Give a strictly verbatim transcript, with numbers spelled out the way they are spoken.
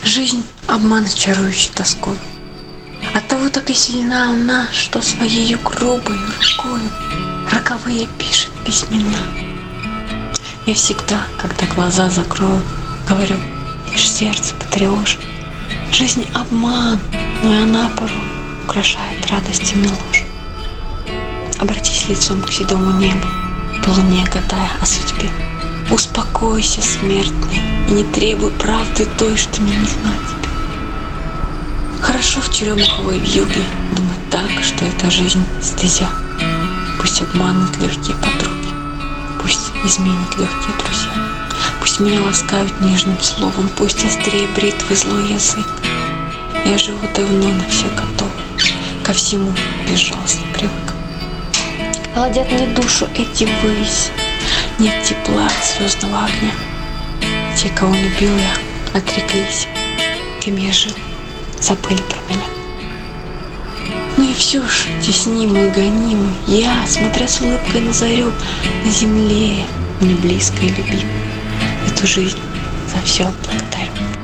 Жизнь — обман, чарующий тоской. Оттого так и сильна она, что своею грубою рукою роковые пишет письмена. Я всегда, когда глаза закрою, говорю, лишь сердце потревожит. Жизнь — обман, но и она порой украшает радостями ложь. Обратись лицом к седому небу, по луне гадая о судьбе. Успокойся, смертный, и не требуй правды той, что мне не знать тебя. Хорошо в черемуховой вьюге думать так, что эта жизнь стезя. Пусть обманут легкие подруги, пусть изменят легкие друзья. Пусть меня ласкают нежным словом, пусть острее бритвы злой язык. Я живу давно, на все готов, ко всему безжалостно привык. Холодят мне душу эти выси, нет тепла от звездного огня. Те, кого любил я, отреклись, кем я жил, забыли про меня. Ну и все ж, теснимый, гонимый, я, смотря с улыбкой на зарю, на земле, мне близко и любимой, эту жизнь за все благодарю.